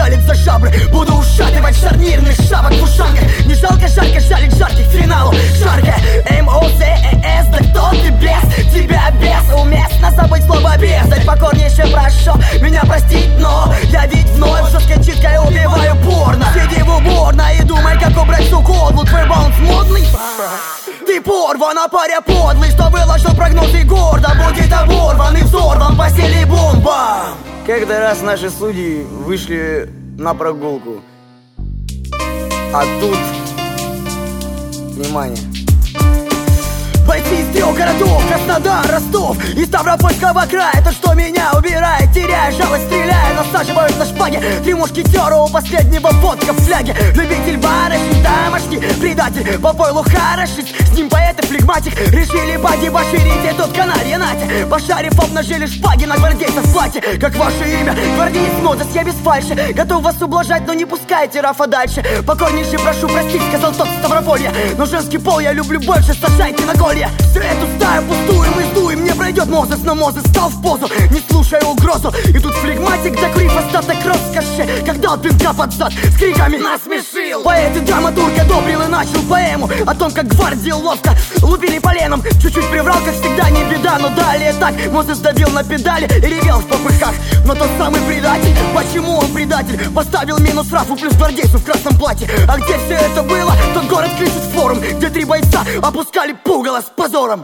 палец за жабры. Буду ушатывать шарнирных шапок в ушанках. Не жалко жарко жалить жарких финалу. Жарко МОЗЭС, да кто ты без? Тебя без уместно забыть слово без. Дать покорнейше прошу меня простить, но я ведь вновь жесткой читкой убиваю порно. Сиди в уборной и думай, как убрать суку отлук. Твой баунс модный? Ты порван, а паря подлый, что выложил прогнозы гордо. Будет оборван и взорван по силе бомба. Как-то раз наши судьи вышли на прогулку, а тут, внимание, бойцы из 3 городов: Краснодар, Ростов и Ставропольского края. То, что меня убирает, теряя жалость, стреляя, насаживают на шпаге. 3 мушкетера, у последнего водка в фляге. Любитель барышни, домашний предатель, по пойлу хорошить. С ним поэт и флегматик решили подебоширить этот канарья Натя. Пошарив, обнажили шпаги на гвардейцев в платье. Как ваше имя? Гвардеец Модес, я без фальши. Готов вас ублажать, но не пускайте Рафа дальше. Покорнейше прошу простить, сказал тот Ставрополья. Но женский пол я люблю больше, сажайте на колья. Всю эту стаю пустую мы сдуем, не пройдет Мозес. Но Мозес стал в позу, не слушая угрозу. И тут флегматик, докурив остаток роскоши, как дал пинка под зад, с криками насмешил. Поэт и драматург одобрил и начал поэму о том, как гвардии ловко лупили поленом. Чуть-чуть приврал, как всегда, не беда, но далее так Мозес давил на педали и ревел в попыхах. Но тот самый предатель, почему он предатель? Поставил минус Рафу плюс гвардейцу в красном платье. А где все это было? Тот город кричит форум, где 3 бойца опускали пугало с позором.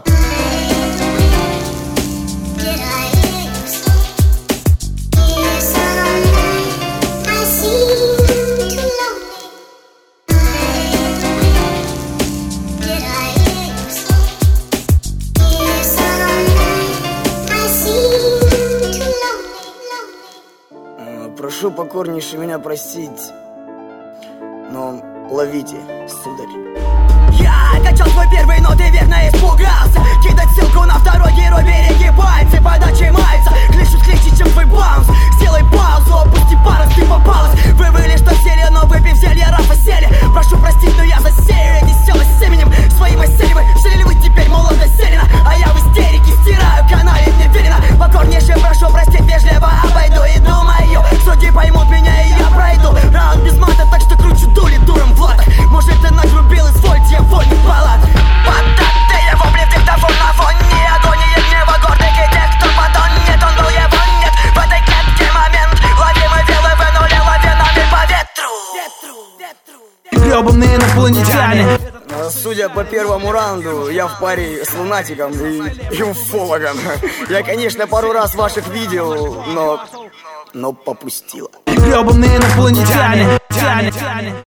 прошу покорнейше меня простить, но ловите, сударь. Я качал свой первый, но ты верно испугался. Кидать ссылку на второй герой, береги пальцы, подачи мается. Клещут клещи, чем твой баунс. Сделай паузу, опусти парус, ты попалась. Вы выли, что сели, но выпив зелье, Рафа сели. Прошу простить, но я засею эти села семенем своим осели. Жили вы теперь молодо селена, а я в истерике стираю канали, мне верено. Покорнейше прошу простить, вежливо обойду и думаю, судьи поймут меня и я пройду. Раунд без мата, так что кручу дули дуром в латах. Может ты нагрубил, извольте, я вольный палат. Поддаты его блин диктофон на фоне агонии гнева гордых и тех, кто подонет. Он был, его нет, в этой клетке момент ловимый вилы вынули лавинами по ветру. Гребаные инопланетяне. Судя по первому раунду, я в паре с лунатиком и уфологом. Я, конечно, пару раз ваших видел, но попустила. Гребаные инопланетяне.